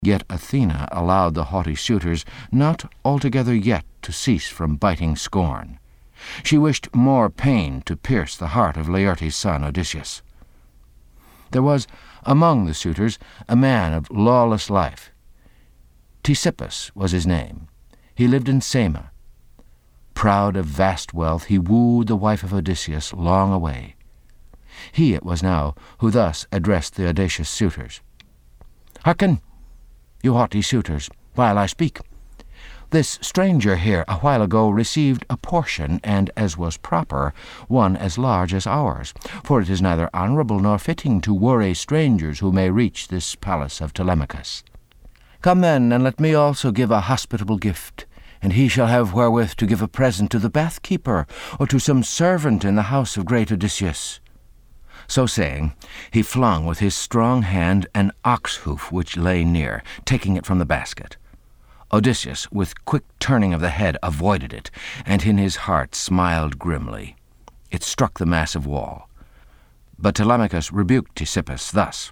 Yet Athena allowed the haughty suitors not altogether yet to cease from biting scorn. She wished more pain to pierce the heart of Laertes' son Odysseus. There was among the suitors a man of lawless life. Ctesippus was his name. He lived in Same. Proud of vast wealth, he wooed the wife of Odysseus long away. He it was now who thus addressed the audacious suitors. "Hearken, you haughty suitors, while I speak. This stranger here a while ago received a portion, and, as was proper, one as large as ours, for it is neither honourable nor fitting to worry strangers who may reach this palace of Telemachus. Come then, and let me also give a hospitable gift, and he shall have wherewith to give a present to the bath-keeper, or to some servant in the house of great Odysseus." So saying, he flung with his strong hand an ox-hoof which lay near, taking it from the basket. Odysseus, with quick turning of the head, avoided it, and in his heart smiled grimly. It struck the massive wall. But Telemachus rebuked Ctesippus thus.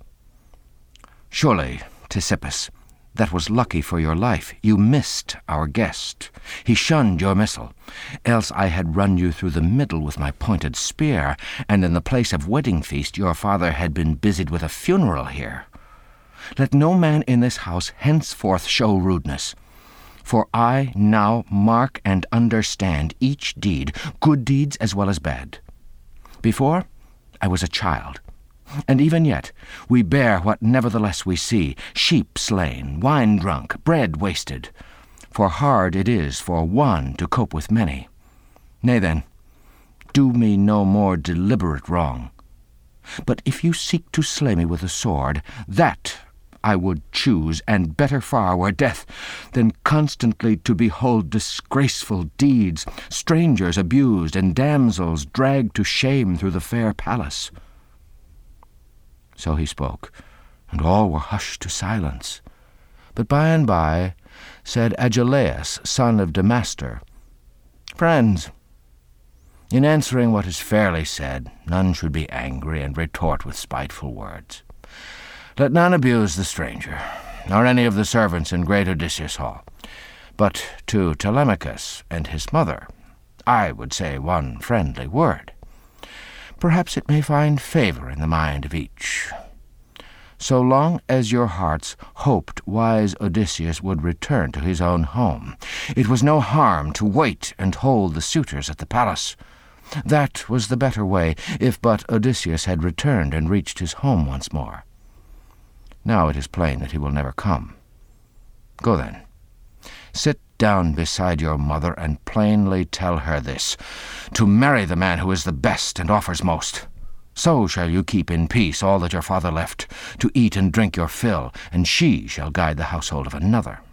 "Surely, Ctesippus, that was lucky for your life. You missed our guest. He shunned your missile. Else I had run you through the middle with my pointed spear, and in the place of wedding feast your father had been busied with a funeral here. Let no man in this house henceforth show rudeness. For I now mark and understand each deed, good deeds as well as bad. Before, I was a child, and even yet we bear what nevertheless we see, sheep slain, wine drunk, bread wasted. For hard it is for one to cope with many. Nay then, do me no more deliberate wrong. But if you seek to slay me with a sword, that I would choose, and better far were death, than constantly to behold disgraceful deeds, strangers abused, and damsels dragged to shame through the fair palace." So he spoke, and all were hushed to silence. But by and by said Agelaus, son of Damastor, "Friends, in answering what is fairly said, none should be angry and retort with spiteful words. Let none abuse the stranger, nor any of the servants in great Odysseus' hall. But to Telemachus and his mother I would say one friendly word. Perhaps it may find favour in the mind of each. So long as your hearts hoped wise Odysseus would return to his own home, it was no harm to wait and hold the suitors at the palace. That was the better way, if but Odysseus had returned and reached his home once more. Now it is plain that he will never come. Go then. Sit down beside your mother and plainly tell her this, to marry the man who is the best and offers most. So shall you keep in peace all that your father left, to eat and drink your fill, and she shall guide the household of another.